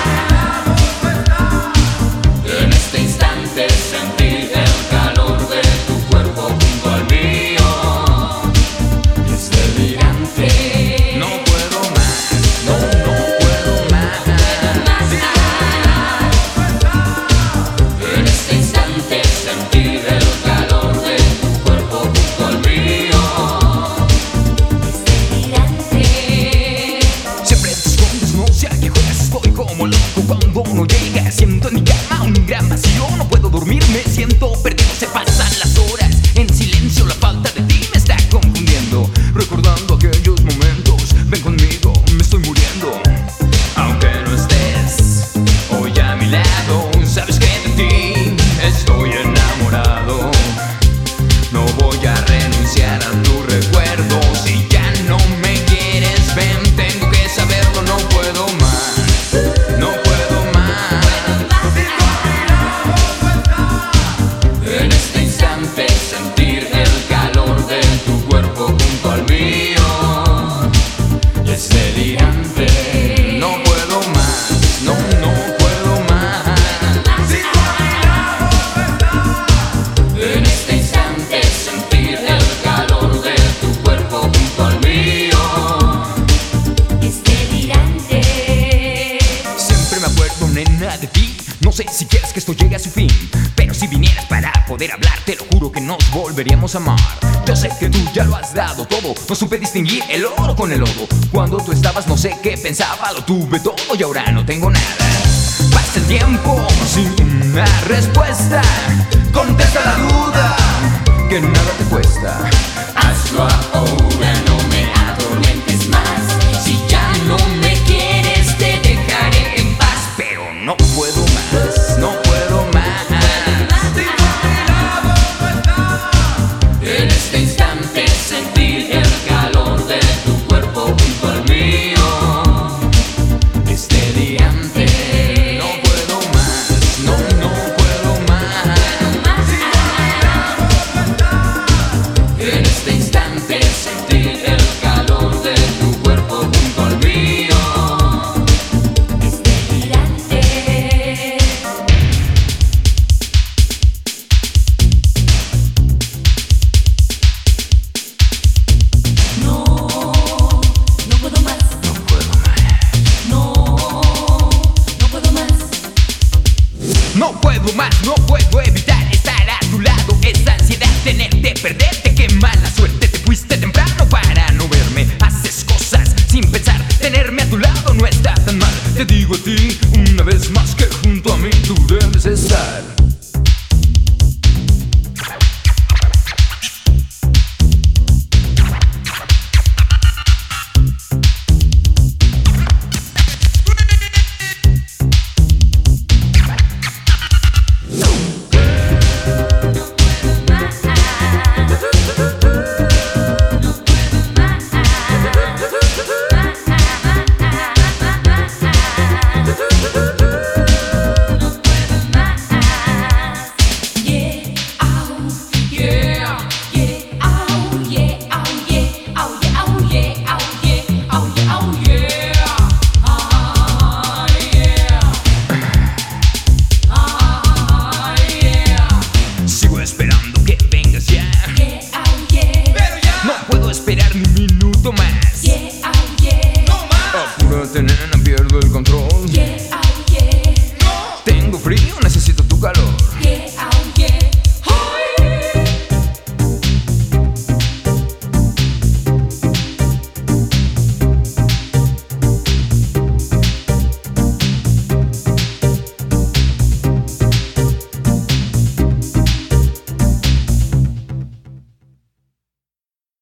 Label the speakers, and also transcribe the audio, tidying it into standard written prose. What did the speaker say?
Speaker 1: En este instante sentir el calor de tu cuerpo junto al mío. Es delirante.
Speaker 2: No puedo más, no puedo más.
Speaker 1: En este instante sentir el calor de tu cuerpo junto al mío. Es delirante.
Speaker 2: Siempre te escondes, no sé a qué juegas. Estoy como loco cuando no llegas. Siento en mi cama un gran vacío. No puedo dormir, me siento perdido. Se pasan las horas en silencio. La falta de ti me está confundiendo. Recordando aquellos momentos. Ven conmigo, me estoy muriendo. Aunque no estés hoy a mi lado, sabes que de ti estoy enamorado. No voy a renunciar a tu recuerdo. Si ya no me quieres, ven, tengo que saberlo. No puedo más, no puedo más.
Speaker 1: En este instante sentir el calor de tu cuerpo junto al mío. Es delirante.
Speaker 2: No puedo más, no puedo más.
Speaker 1: En este instante sentir el calor de tu cuerpo junto al mío. Es delirante.
Speaker 2: Siempre me acuerdo, nena, de ti. No sé si quieres que esto llegue a su fin, pero si vinieras para poder hablar, te lo juro que nos volveríamos a amar. Yo sé que tú ya lo has dado todo. No supe distinguir el oro con el lodo. Cuando tú estabas no sé qué pensaba. Lo tuve todo y ahora no tengo nada. Pasa el tiempo sin una respuesta. Contesta la duda que nada te cuesta.
Speaker 1: Hazlo ahora, no me atormentes más. Si ya no me quieres, te dejaré en paz.
Speaker 2: Pero no puedo más, no puedo más.
Speaker 1: En este instante sentir el calor de tu cuerpo junto al mío. Es delirante.
Speaker 2: No puedo más, no puedo más.
Speaker 1: En este instante sentir el calor de tu cuerpo junto al mío. Es delirante. No puedo más.
Speaker 2: No puedo más.
Speaker 1: No puedo más.
Speaker 2: No puedo más, no puedo evitar estar a tu lado. Esa ansiedad, tenerte, perderte, qué mala suerte. Te fuiste temprano para no verme. Haces cosas sin pensar, tenerme a tu lado no está tan mal. Te digo a ti una vez más que junto a mí tú debes estar.